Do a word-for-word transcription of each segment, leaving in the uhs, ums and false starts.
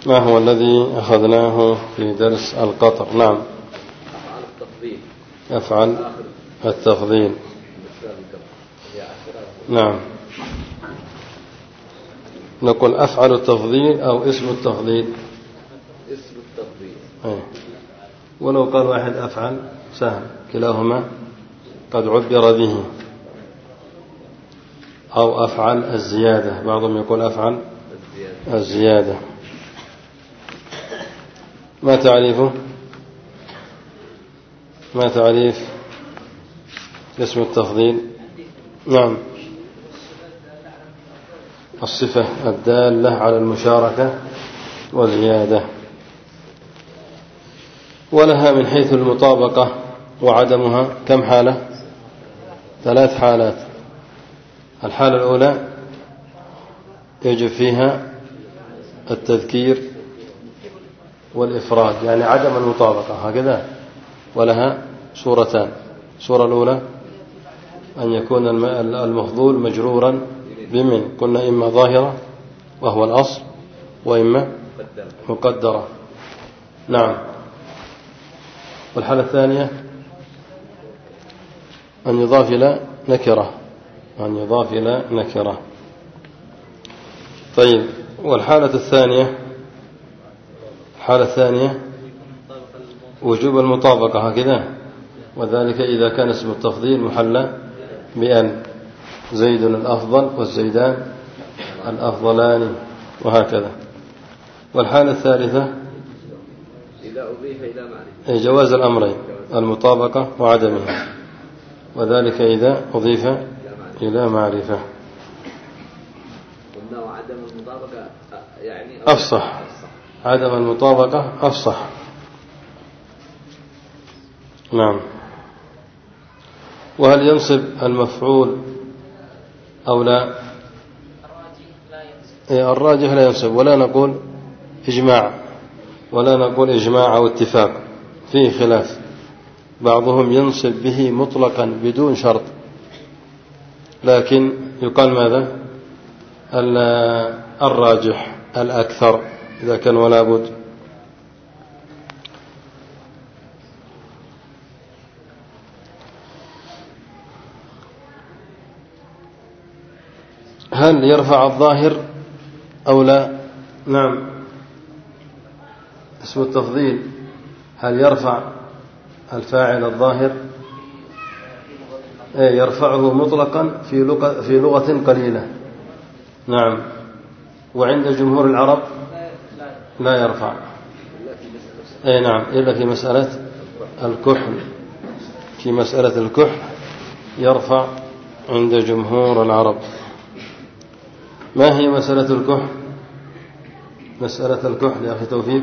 ما هو الذي أخذناه في درس القطر؟ نعم. أفعل التفضيل. أفعل التفضيل. نعم. نقول أفعل التفضيل أو اسم التفضيل؟ اسم التفضيل. أي. ولو قال واحد أفعل سهل، كلاهما قد عبر به. أو أفعل الزيادة، بعضهم يقول أفعل الزيادة, الزيادة. ما تعريفه؟ ما تعريف اسم التفضيل؟ نعم. الصفة الدالة على المشاركة والزيادة، ولها من حيث المطابقة وعدمها كم حالة؟ ثلاث حالات. الحالة الأولى يجب فيها التذكير والإفراد، يعني عدم المطابقة هكذا، ولها صورتان. الصورة الأولى أن يكون المفضول مجرورا بمن، قلنا إما ظاهرة وهو الأصل، وإما مقدرة. نعم. والحالة الثانية أن يضاف إلى نكرة، أن يضاف إلى نكرة. طيب، والحالة الثانية الحالة الثانية وجوب المطابقة هكذا، وذلك إذا كان اسم التفضيل محلى بأن، زيد الأفضل والزيدان الأفضلان، وهكذا. والحالة الثالثة إذا أضيف إلى معرفة، جواز الأمرين، المطابقة وعدمها، وذلك إذا أضيف إلى معرفة. قلنا وعدم المطابقة يعني أفصح، عدم المطابقة أفصح. نعم. وهل ينصب المفعول أو لا؟ الراجح لا ينصب، ولا نقول إجماع، ولا نقول إجماع أو اتفاق، فيه خلاف. بعضهم ينصب به مطلقا بدون شرط، لكن يقال ماذا؟ الراجح الأكثر إذا كان ولا بد. هل يرفع الظاهر أو لا؟ نعم. اسم التفضيل هل يرفع الفاعل الظاهر؟ ايه، يرفعه مطلقا في لغة في لغة قليلة. نعم. وعند جمهور العرب لا يرفع. ايه نعم، إلا في مسألة الكحل، في مسألة الكحل يرفع عند جمهور العرب. ما هي مسألة الكحل؟ مسألة الكحل يا أخي توفيق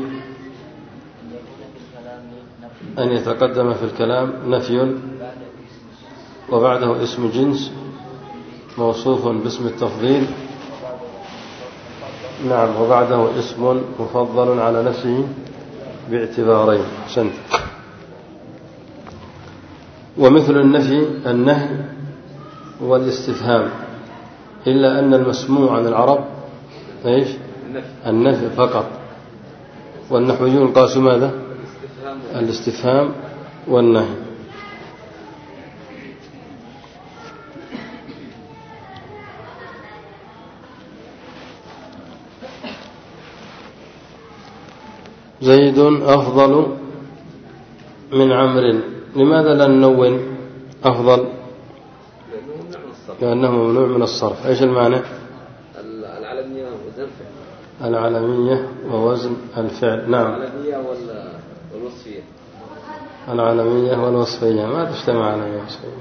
أن يتقدم في الكلام نفي وبعده اسم جنس موصوف باسم التفضيل، نعم، وبعده اسم مفضل على نفسه باعتبارين. حسنت. ومثل النفي النهي والاستفهام، إلا أن المسموع عن العرب إيش؟ النفي فقط، والنحويون قاسوا ماذا؟ الاستفهام والنهي. زيد أفضل من عمرو، لماذا لا ننون أفضل؟ لأنه ممنوع من الصرف. إيش المعنى؟ العلمية ووزن الفعل. العلمية ووزن الفعل. نعم. العلمية والوصفية. العلمية والوصفية ما تجتمع على وصفية.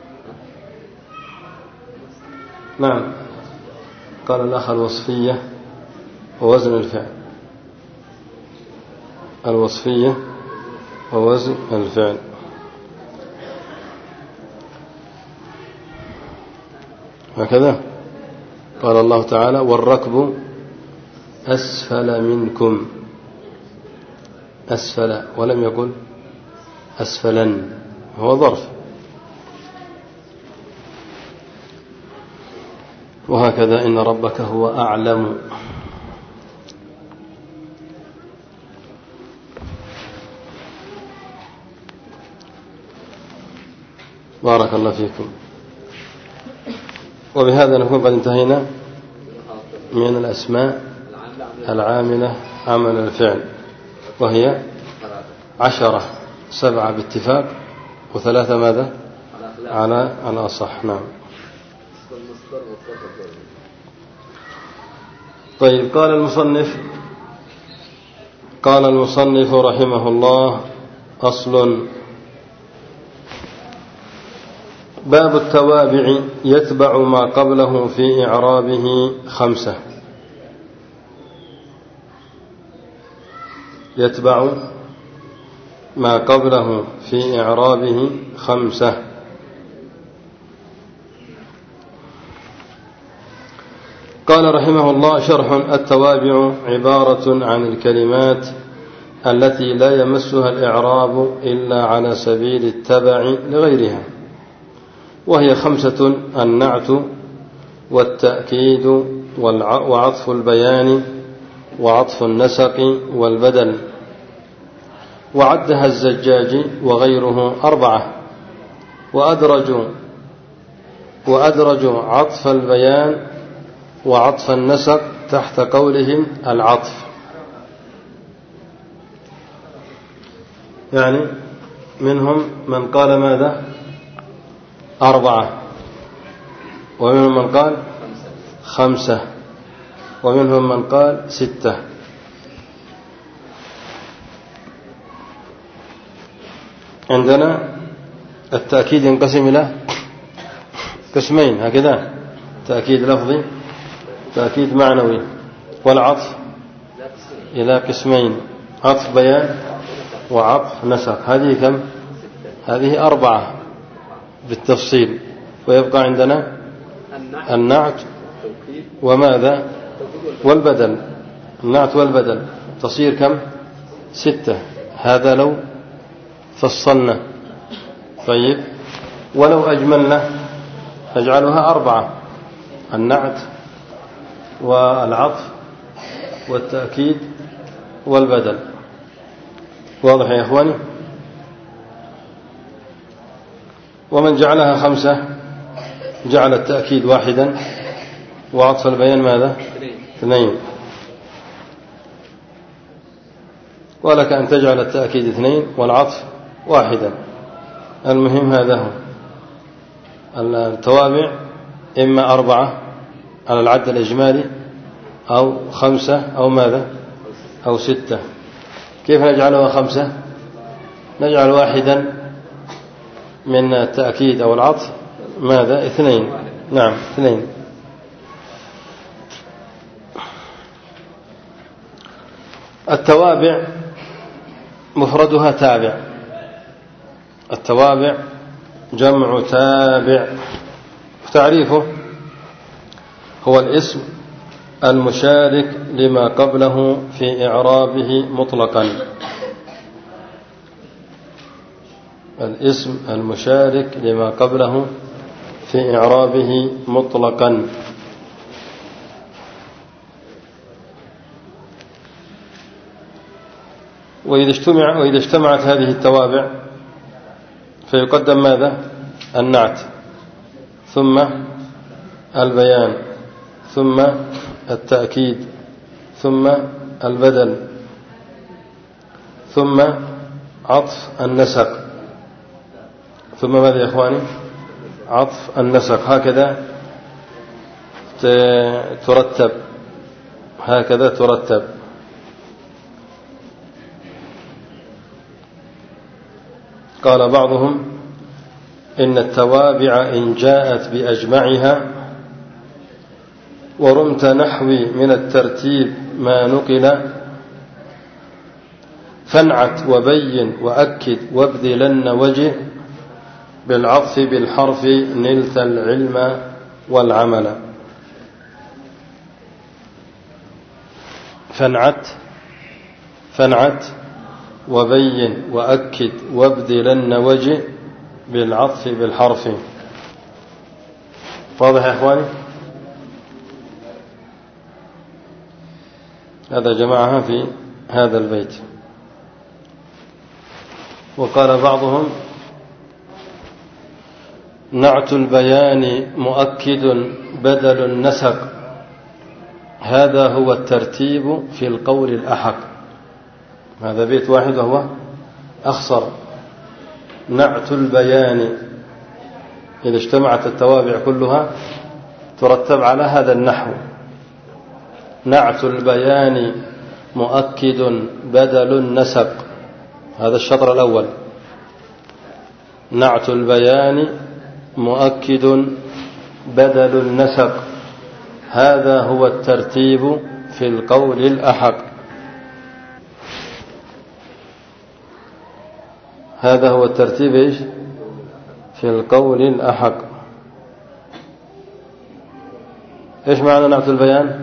نعم. قال الأخ الوصفية ووزن الفعل، الوصفية ووزن الفعل. هكذا قال الله تعالى والركب أسفل منكم، أسفل، ولم يقل أسفلا، هو ظرف. وهكذا إن ربك هو أعلم بارك الله فيكم. وبهذا نكون قد انتهينا من الأسماء العاملة عمل الفعل، وهي عشرة، سبعة باتفاق وثلاثة ماذا على الأصح. نعم. طيب، قال المصنف قال المصنف رحمه الله: أصل: باب التوابع يتبع ما قبله في إعرابه خمسة. يتبع ما قبله في إعرابه خمسة. قال رحمه الله: شرح: التوابع عبارة عن الكلمات التي لا يمسها الإعراب إلا على سبيل التبع لغيرها، وهي خمسة: النعت والتأكيد وعطف البيان وعطف النسق والبدل. وعدها الزجاج وغيره أربعة، وأدرجوا وأدرجوا عطف البيان وعطف النسق تحت قولهم العطف، يعني منهم من قال ماذا أربعة، ومنهم من قال خمسة، ومنهم من قال ستة. عندنا التأكيد ينقسم إلى قسمين هكذا: تأكيد لفظي، تأكيد معنوي. والعطف إلى قسمين: عطف بيان وعطف نسق. هذه كم؟ هذه أربعة بالتفصيل. ويبقى عندنا النعت وماذا والبدل. النعت والبدل تصير كم؟ ستة. هذا لو فصلنا. طيب، ولو أجملنا نجعلها أربعة: النعت والعطف والتأكيد والبدل. واضح يا إخواني؟ ومن جعلها خمسة جعل التأكيد واحدا وعطف البيان ماذا؟ اثنين. ولك أن تجعل التأكيد اثنين والعطف واحدا. المهم هذا هو. التوابع إما أربعة على العد الإجمالي، أو خمسة، أو ماذا، أو ستة. كيف نجعلها خمسة؟ نجعل واحدا من التأكيد أو العطف ماذا؟ اثنين. نعم، اثنين. التوابع مفردها تابع. التوابع جمع تابع. تعريفه: هو الاسم المشارك لما قبله في إعرابه مطلقا. الاسم المشارك لما قبله في إعرابه مطلقا. وإذا اجتمع وإذا اجتمعت هذه التوابع فيقدم ماذا؟ النعت، ثم البيان، ثم التأكيد، ثم البدل، ثم عطف النسق، ثم ماذا يا إخواني؟ عطف النسق. هكذا ترتب، هكذا ترتب. قال بعضهم: إن التوابع إن جاءت بأجمعها ورمت نحوي من الترتيب ما نقل فانعت وبين وأكد وابذلن وجه بالعطف بالحرف نلت العلم والعمل. فانعت فانعت وبين وأكد وابذلن وجه بالعطف بالحرف. واضح يا إخواني؟ هذا جمعها في هذا البيت. وقال بعضهم: نعت البيان مؤكد بدل نسق، هذا هو الترتيب في القول الأحق. هذا بيت واحد وهو أخصر. نعت البيان إذا اجتمعت التوابع كلها ترتب على هذا النحو. نعت البيان مؤكد بدل نسق، هذا الشطر الأول. نعت البيان مؤكد بدل النسق، هذا هو الترتيب في القول الأحق. هذا هو الترتيب إيش؟ في القول الأحق. إيش معنى نعت البيان؟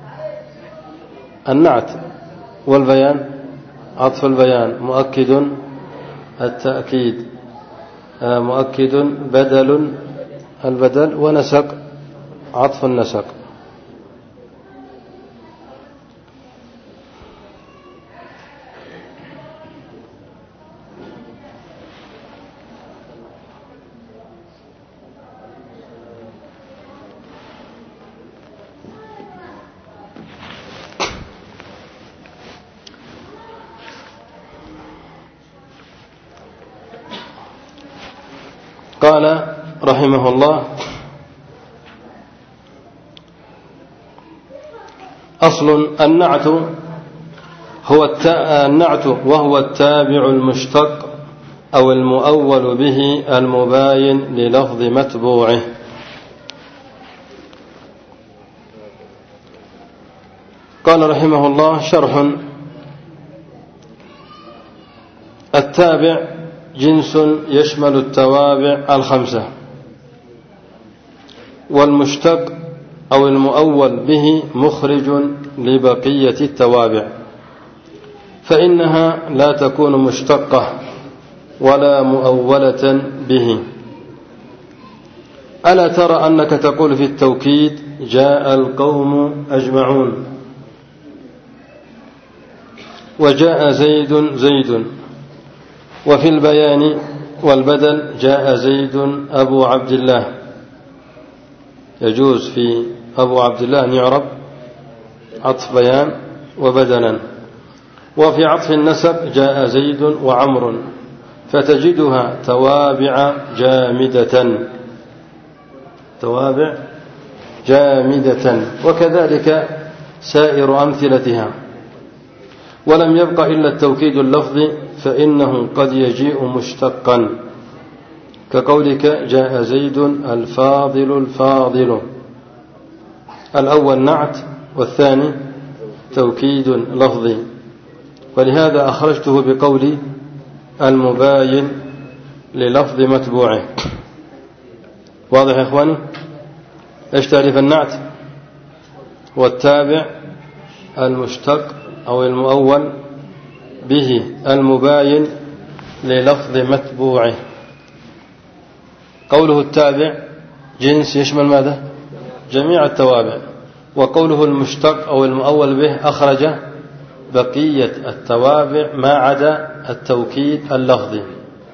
النعت والبيان عطف البيان، مؤكد التأكيد، مؤكد بدل البدل، ونسق عطف النسق. قال رحمه الله: أصل النعت هو النعت وهو التابع المشتق أو المؤول به المباين للفظ متبوعه. قال رحمه الله: شرح. التابع جنس يشمل التوابع الخمسة، والمشتق أو المؤول به مخرج لبقية التوابع، فإنها لا تكون مشتقة ولا مؤولة به. ألا ترى أنك تقول في التوكيد: جاء القوم أجمعون، وجاء زيد زيد. وفي البيان والبدل: جاء زيد أبو عبد الله. يجوز في أبو عبد الله أن يعرب عطف بيان وبدلا. وفي عطف النسب: جاء زيد وعمر، فتجدها توابع جامدة، توابع جامدة، وكذلك سائر أمثلتها. ولم يبق إلا التوكيد اللفظي، فإنه قد يجيء مشتقا، كقولك: جاء زيد الفاضل الفاضل. الأول نعت، والثاني توكيد لفظي، ولهذا أخرجته بقولي: المباين للفظ متبوعه. واضح يا إخواني؟ إيش تعريف النعت؟ والتابع المشتق أو المؤول به المباين للفظ متبوعه. قوله التابع جنس يشمل ماذا؟ جميع التوابع. وقوله المشتق أو المؤول به أخرج بقية التوابع ما عدا التوكيد اللفظي،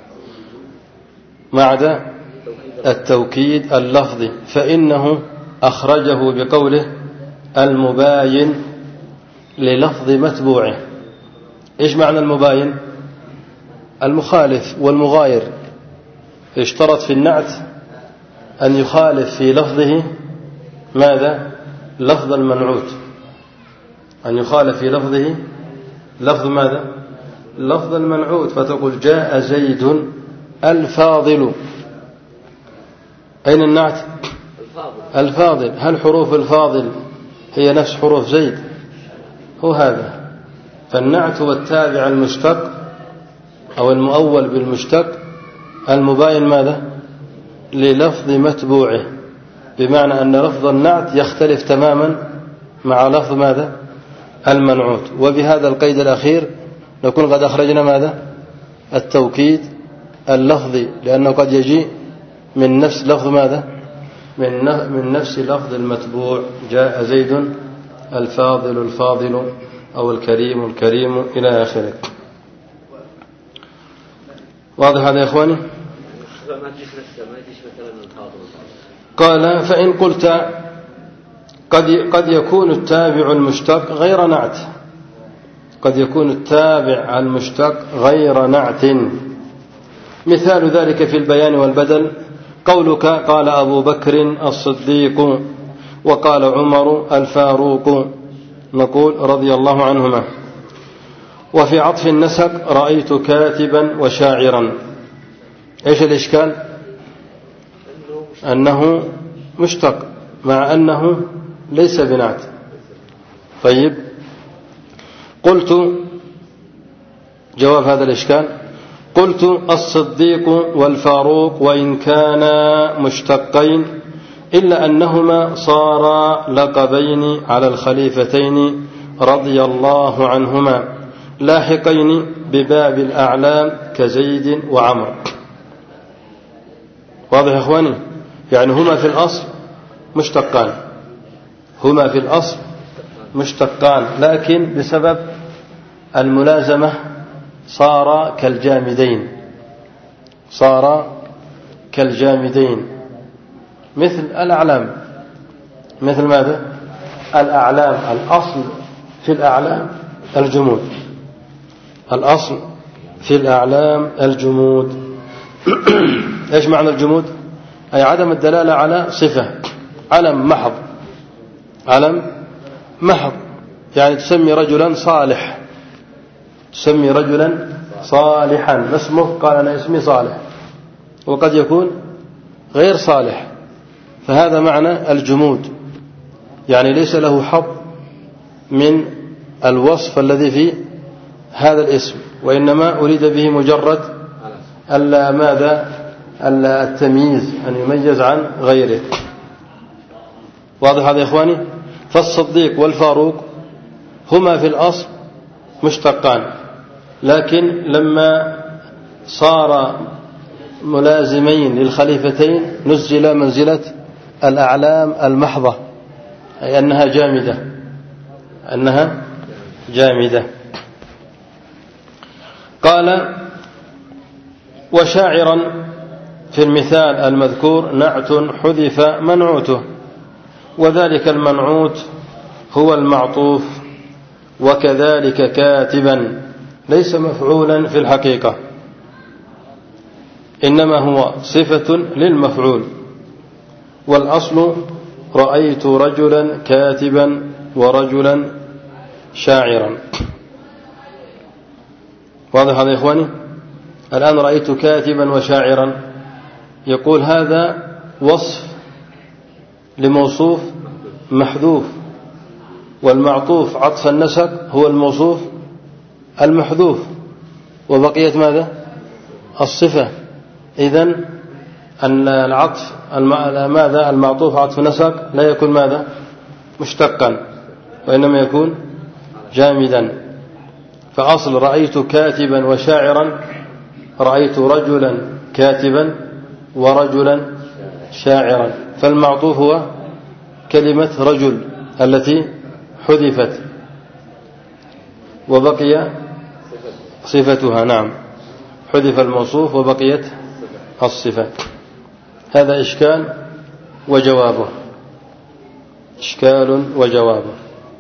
ما عدا التوكيد اللفظي، فإنه أخرجه بقوله: المباين للفظ متبوعه. إيش معنى المباين؟ المخالف والمغاير. اشترط في النعت أن يخالف في لفظه ماذا؟ لفظ المنعوت، أن يخالف في لفظه لفظ ماذا؟ لفظ المنعوت. فتقول: جاء زيد الفاضل. أين النعت؟ الفاضل. هل حروف الفاضل هي نفس حروف زيد؟ هو هذا. فالنعت هو التابع المشتق أو المؤول بالمشتق المباين ماذا؟ للفظ متبوعه، بمعنى أن لفظ النعت يختلف تماما مع لفظ ماذا؟ المنعوت. وبهذا القيد الأخير نكون قد أخرجنا ماذا؟ التوكيد اللفظي، لأنه قد يجي من نفس لفظ ماذا؟ من من نفس لفظ المتبوع. جاء زيد الفاضل الفاضل، أو الكريم الكريم، إلى آخره. واضح هذا يا إخواني؟ ما يجيش نفسه ما يجيش مثلا الحاضر. قال فإن قلت قد قد يكون التابع المشتق غير نعت، قد يكون التابع المشتق غير نعت. مثال ذلك في البيان والبدل قولك قال أبو بكر الصديق وقال عمر الفاروق، نقول رضي الله عنهما. وفي عطف النسق رأيت كاتبا وشاعرا. إيش الإشكال؟ أنه مشتق مع أنه ليس بنعت. طيب قلت جواب هذا الإشكال، قلت الصديق والفاروق وإن كانا مشتقين إلا أنهما صارا لقبين على الخليفتين رضي الله عنهما لاحقين بباب الأعلام كزيد وعمر. واضح يا إخواني؟ يعني هما في الأصل مشتقان، هما في الأصل مشتقان، لكن بسبب الملازمة صار كالجامدين، صار كالجامدين مثل الأعلام. مثل ماذا؟ الأعلام الأصل في الأعلام الجمود، الأصل في الأعلام الجمود. إيش معنى الجمود؟ أي عدم الدلالة على صفة، علم محض، علم محض. يعني تسمي رجلا صالح، تسمي رجلا صالحا، ما اسمه؟ قال أنا اسمي صالح، وقد يكون غير صالح، فهذا معنى الجمود، يعني ليس له حظ من الوصف الذي في هذا الاسم، وإنما أريد به مجرد ألا ماذا ألا التمييز، أن يميز عن غيره. واضح هذا يا إخواني؟ فالصديق والفاروق هما في الأصل مشتقان، لكن لما صار ملازمين للخليفتين نزل منزلة الأعلام المحضة، أي أنها جامدة، أنها جامدة. قال وشاعرا في المثال المذكور نعت حذف منعوته، وذلك المنعوت هو المعطوف، وكذلك كاتبا ليس مفعولا في الحقيقة، إنما هو صفة للمفعول. والأصل رأيت رجلا كاتبا ورجلا شاعرا. واضح هذا يا إخواني؟ الآن رأيت كاتبا وشاعرا، يقول هذا وصف لموصوف محذوف، والمعطوف عطف النسق هو الموصوف المحذوف، وبقيت ماذا؟ الصفة. إذن أن العطف ماذا؟ المعطوف عطف نسق لا يكون ماذا؟ مشتقا، وإنما يكون جامدا. فأصل رأيت كاتبا وشاعرا رأيت رجلا كاتبا ورجلا شاعرا، فالمعطوف هو كلمة رجل التي حذفت وبقي صفتها. نعم، حذف الموصوف وبقيت الصفة. هذا إشكال وجوابه، إشكال وجوابه.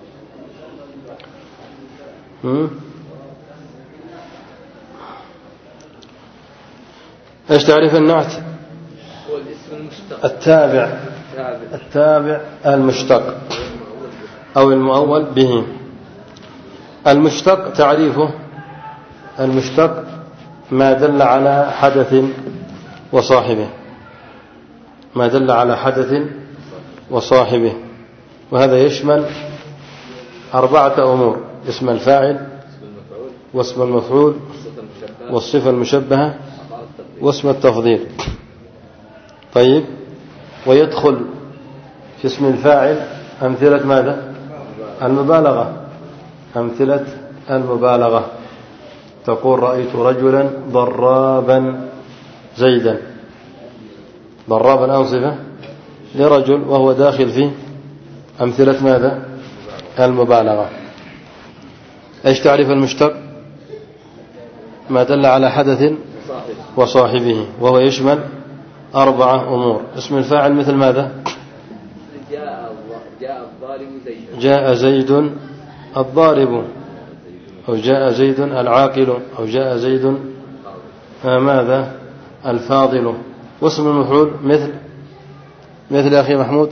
ايش تعريف النعت؟ هو الاسم المشتق التابع، التابع المشتق أو المؤول به. المشتق تعريفه المشتق ما دل على حدث وصاحبه، ما دل على حدث وصاحبه، وهذا يشمل أربعة أمور: اسم الفاعل، واسم المفعول، والصفة المشبهة، واسم التفضيل. طيب، ويدخل في اسم الفاعل أمثلة ماذا؟ المبالغة، أمثلة المبالغة. تقول رأيت رجلا ضرابا زيدا، ضرابا أنصفة لرجل، وهو داخل في أمثلة ماذا؟ المبالغة. ايش تعرف المشتق؟ ما دل على حدث وصاحبه، وهو يشمل أربعة أمور. اسم الفاعل مثل ماذا؟ جاء جاء الضارب زيدا، جاء زيد الضارب، أو جاء زيد العاقل، أو جاء زيد ماذا الفاضل. واسم المفعول مثل مثل يا أخي محمود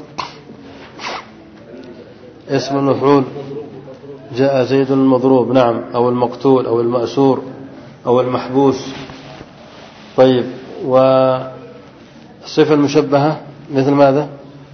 اسم المفعول جاء زيد المضروب، نعم، أو المقتول أو المأسور أو المحبوس. طيب، والصفة المشبهة مثل ماذا؟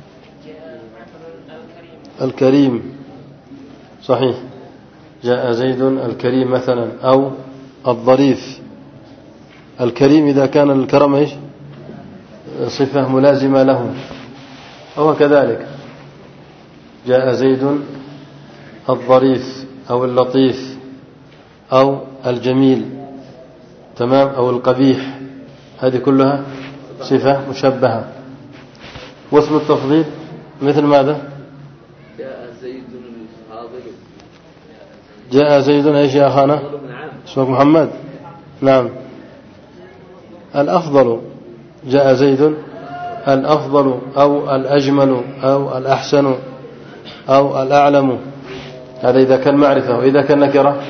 الكريم، صحيح، جاء زيد الكريم مثلا، أو الظريف. الكريم إذا كان الكرم إيش؟ صفة ملازمة له، أو كذلك جاء زيد الظريف أو اللطيف أو الجميل، تمام، أو القبيح، هذه كلها صفة مشبهة. واسم التفضيل مثل ماذا؟ جاء زيد الفاضل، جاء زيد ايش يا أخانا؟ اسمك محمد؟ نعم، الأفضل، جاء زيد الأفضل أو الأجمل أو الأحسن أو الأعلم. هذا إذا كان معرفة. وإذا كان نكرة،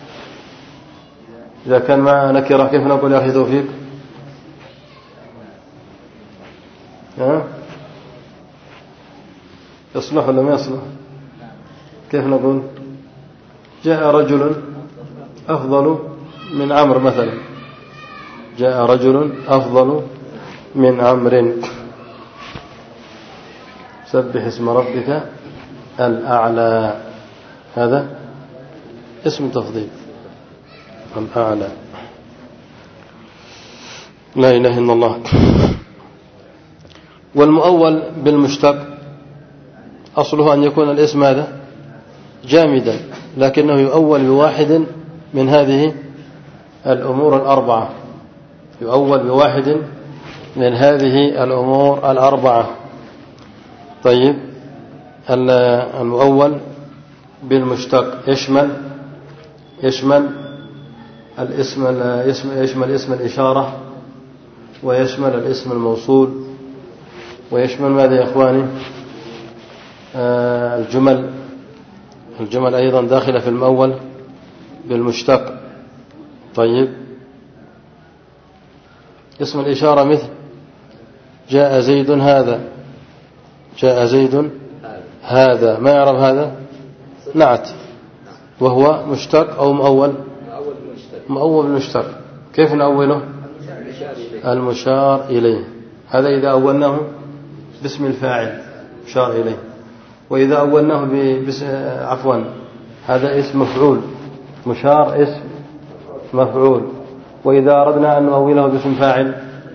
إذا كان مع نكرة كيف نقول يا أخي توفيق؟ ها؟ يصلح ولا ما يصلح؟ كيف نقول؟ جاء رجل أفضل من عمرو مثلا، جاء رجل أفضل من عمرو. سبح اسم ربك الأعلى، هذا اسم تفضيل، الأعلى، لا إله إلا الله. والمؤول بالمشتق أصله أن يكون الاسم هذا جامدا، لكنه يؤول بواحد من هذه الأمور الأربعة، يؤول بواحد من هذه الأمور الأربعة. طيب، المؤول بالمشتق يشمل يشمل الاسم يشمل اسم الإشارة، ويشمل الاسم الموصول، ويشمل ماذا يا إخواني؟ آه الجمل الجمل أيضا داخلة في المؤول بالمشتق. طيب، اسم الإشارة مثل جاء زيد هذا، جاء زيد هذا، ما يعرف هذا؟ نعت، وهو مشتق أو مؤول؟ مؤول بالمشتق. كيف نأوله؟ المشار إليه. هذا إذا أولناه باسم الفاعل مشار إليه. وإذا أولناه بس... عفوا هذا اسم مفعول، مشار اسم مفعول. وإذا أردنا أن نؤوله باسم فاعل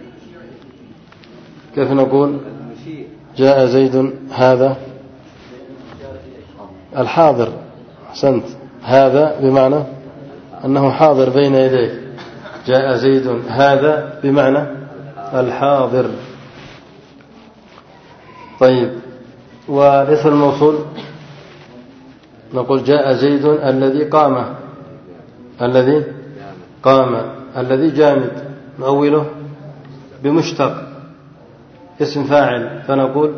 كيف نقول؟ جاء زيد هذا الحاضر، أحسنت، هذا بمعنى أنه حاضر بين يديه، جاء زيد هذا بمعنى الحاضر. طيب، والاسم الموصول نقول جاء زيد الذي قام، الذي قام، الذي جامد، نؤوله بمشتق اسم فاعل، فنقول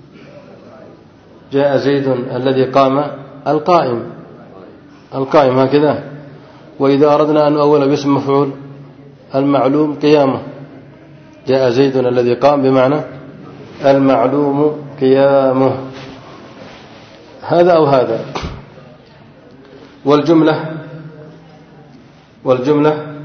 جاء زيد الذي قام القائم، القائم، هكذا. وإذا أردنا أن نؤول باسم مفعول المعلوم قيامه، جاء زيد الذي قام بمعنى المعلوم قيامه، هذا أو هذا. والجملة والجملة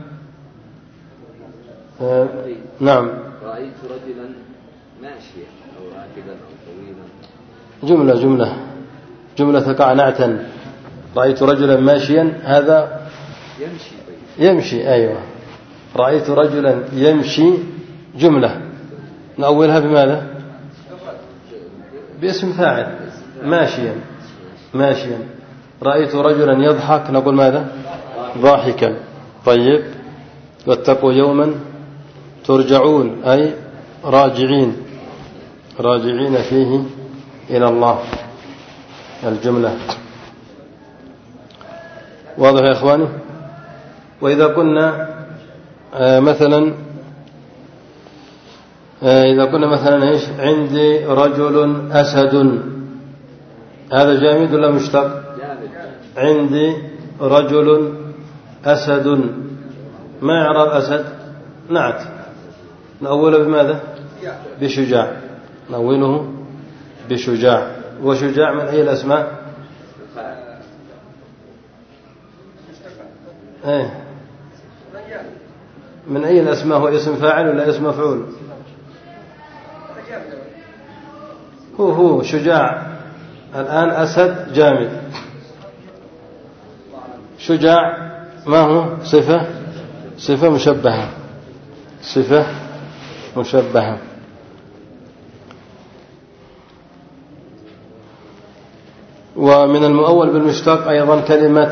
آه نعم، رأيت رجلا ماشيا أو راكبا أو طويلا، جملة جملة جملة تقع نعتا. رأيت رجلا ماشيا، هذا يمشي يمشي، أيوة. رأيت رجلا يمشي جملة، نأولها بماذا؟ باسم فاعل، ماشيا ماشيا. رأيت رجلا يضحك، نقول ماذا؟ ضاحكا. طيب، واتقوا يوما ترجعون، أي راجعين راجعين فيه إلى الله، الجملة. واضح يا إخواني؟ وإذا قلنا مثلا إذا قلنا مثلا إيش عندي رجل أسد، هذا جامد ولا مشتق؟ عندي رجل أسد، ما يعرف أسد؟ نعت، نأوله بماذا؟ بشجاع، نأوله بشجاع. وشجاع من أي الأسماء؟ ايه من أي الأسماء؟ هو اسم فاعل ولا اسم مفعول؟ هو هو شجاع. الآن أسد جامد، شجاع ما هو؟ صفة صفة مشبهة، صفة مشبهة. ومن المؤول بالمشتق أيضا كلمة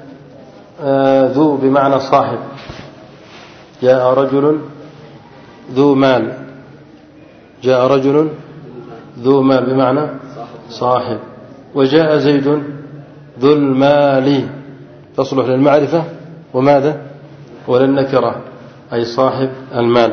ذو بمعنى صاحب، جاء رجل ذو مال، جاء رجل ذو مال بمعنى صاحب. وجاء زيد ذو المال، تصلح للمعرفة وماذا؟ وللنكرة، أي صاحب المال.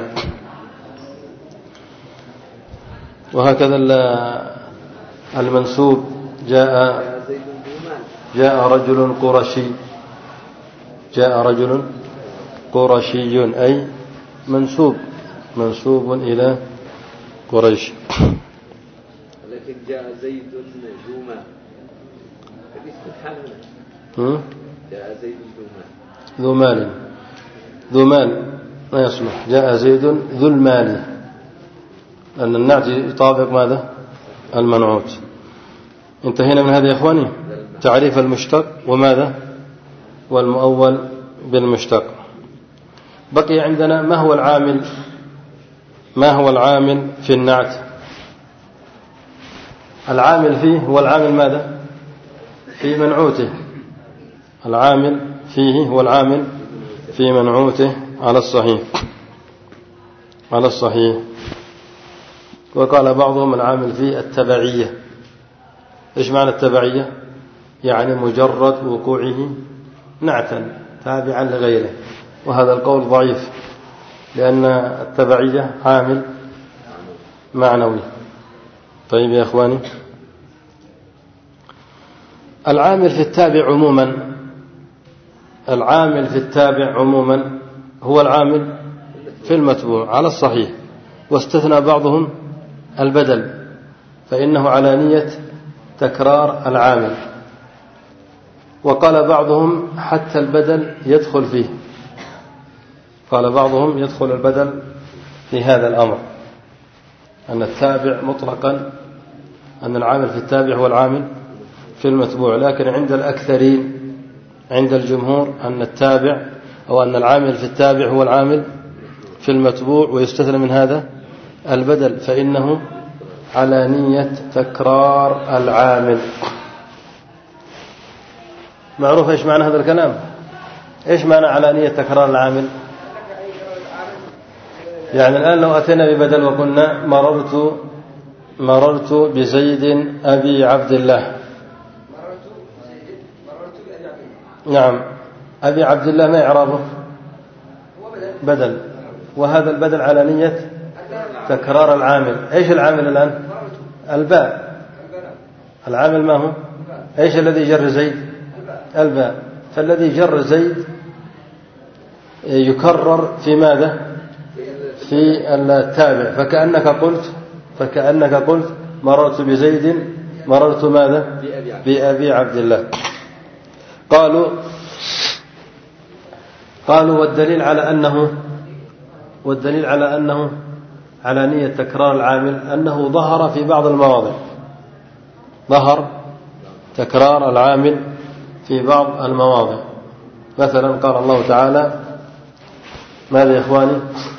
وهكذا المنسوب، جاء جاء رجل قرشي، جاء رجل قرشي أي منسوب منسوب إلى قريش. لكن جاء زيد ذو مال، جاء زيد ذو مال، ذو مال ما يصلح. جاء زيد ذو المال، لأن النعت يطابق ماذا؟ المنعوت. انتهينا من هذا يا إخواني، تعريف المشتق وماذا؟ والمؤول بالمشتق. بقي عندنا ما هو العامل، ما هو العامل في النعت؟ العامل فيه هو العامل ماذا؟ في منعوته، العامل فيه هو العامل في منعوته على الصحيح، على الصحيح. وقال بعضهم العامل فيه التبعية. إيش معنى التبعية؟ يعني مجرد وقوعه نعتا تابعا لغيره، وهذا القول ضعيف، لأن التبعية عامل معنوي. طيب يا إخواني، العامل في التابع عموما، العامل في التابع عموما هو العامل في المتبوع على الصحيح، واستثنى بعضهم البدل، فإنه على نية تكرار العامل. وقال بعضهم حتى البدل يدخل فيه، قال بعضهم يدخل البدل في هذا الأمر، أن التابع مطلقا، أن العامل في التابع هو العامل في المتبوع. لكن عند الأكثرين، عند الجمهور، أن التابع أو أن العامل في التابع هو العامل في المتبوع، ويستثنى من هذا البدل، فإنه على نية تكرار العامل. معروف إيش معنى هذا الكلام؟ إيش معنى على نية تكرار العامل؟ يعني الآن لو أتينا ببدل وقلنا مررت مررت بزيد أبي عبد الله، نعم، أبي عبد الله ما إعرابه؟ بدل، وهذا البدل على نية تكرار العامل. إيش العامل الآن؟ الباء. العامل ما هو؟ إيش الذي جر زيد؟ الباء. فالذي جر زيد يكرر في ماذا؟ في التابع. فكأنك قلت فكأنك قلت مررت بزيد، مررت ماذا؟ بأبي عبد الله. قالوا قالوا والدليل على أنه والدليل على أنه على نية تكرار العامل أنه ظهر في بعض المواضع، ظهر تكرار العامل في بعض المواضع. مثلا قال الله تعالى ماذا يا إخواني؟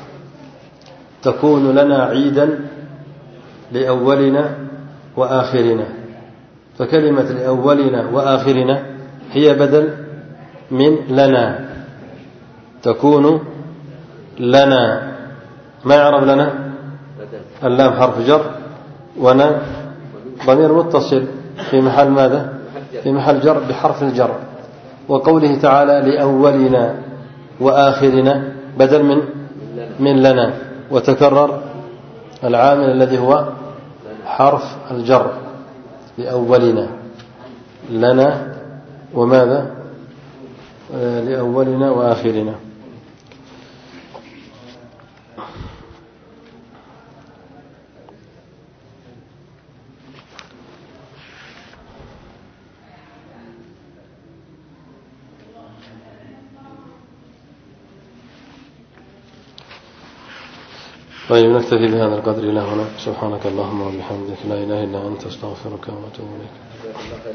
تكون لنا عيدا لأولنا وآخرنا. فكلمة لأولنا وآخرنا هي بدل من لنا. تكون لنا، ما يعرف لنا؟ اللام حرف جر، ونا ضمير متصل في محل ماذا؟ في محل جر بحرف الجر. وقوله تعالى لأولنا وآخرنا بدل من من لنا، وتكرر العامل الذي هو حرف الجر لأولنا لنا وماذا لأولنا وآخرنا. طيب نكتفي بهذا القدر إلى هنا. سبحانك اللهم وبحمدك لا إله إلا أنت استغفرك وأتوب إليك.